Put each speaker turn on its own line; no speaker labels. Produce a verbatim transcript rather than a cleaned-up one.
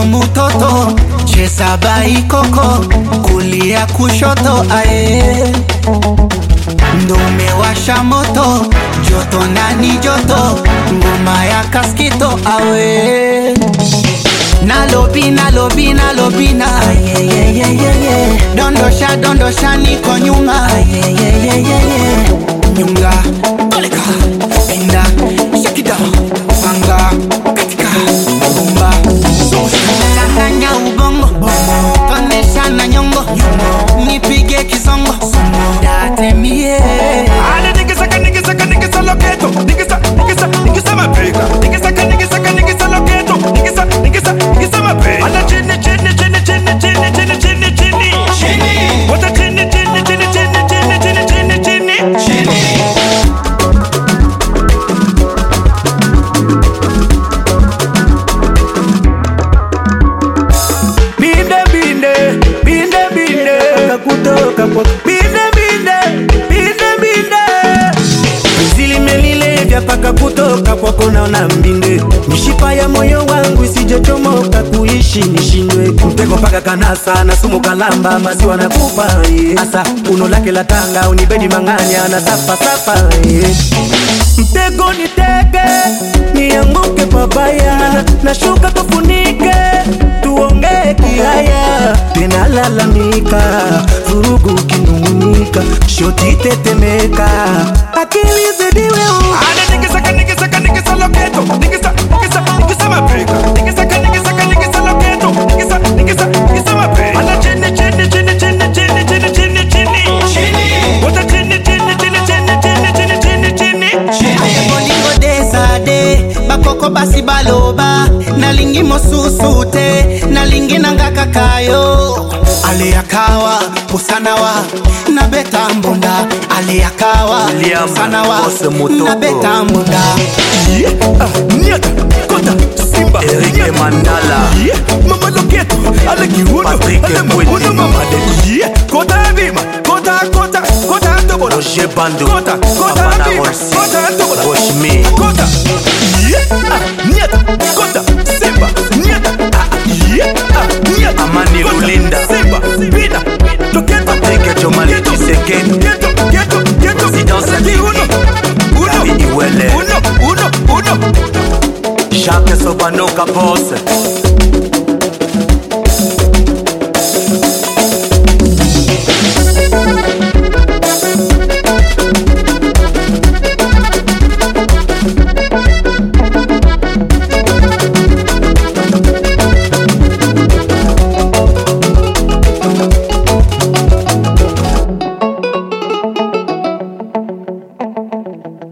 mutoto, cheza baikoko, kulia kushoto ae. Ndo umewasha moto, joto nani joto, ngoma ya Kaskito awe. Nalobi nalobi nalobina, dondosha dondosha niko nyuma, nyunga koleka pinda shakida panga katika bomba changanya ubongo tonesha na nyongo nipige kizongo datemie
ale nigisa ka nigisa ka nigisa loketo nigisa nigisa nigisa mapeka nigisa ka nigisa ka nigisa loketo nigisa nigisa nigisa mapeka ala chini chini chini chini chini chini chini chini chini wata chini chini chini chini chini chini chini chini chini binde binde binde binde kutoka kwa binde binde binde binde zili melile vya paka kutoka kwa kona na mbinde mishipa ya moyo wangu isijochomoka kuishi nishindwe mtego paka kanasa na sumu kalamba maziwa na kupa asa uno lake la tanga unibedi manganya na safa safa mtego nitege nianguke pabaya na shuka tufunike tuonge kihaya tena lalamika vurugu kinungunika shoti tetemeka akili zidiwe ana nigisa ka nigisa ka nigisa loketo nigisa nigisa nigisa mapeka nigisa ka nigisa ka nigisa loketo nigisa nigisa nigisa mapeka ana chini chini chini chini chini chini chini chini chini wata chini chini chini chini chini chini chini chini
bolingo desade bakoko basi baloba nalingi mosusute nalingi nangaka kayo ale yakawa pusanawa na beta mbunda ale yakawa pusanawa na beta mbunda
Niata kota simba
Eric Mandala
mama loketo ale kiuno
Patrick
uno mama de kota bima kota kota kota tobola
Roger Bando
kota kota bima kota tobola
Oshmi
kota niata kota simba niata niata
Amani Lulinda
simba bina loketo
Patrick Jomali Tshisekedi
geto geto geto
Présidence
uno uno
David Iwele
uno uno uno
Jacques Sobano Kapose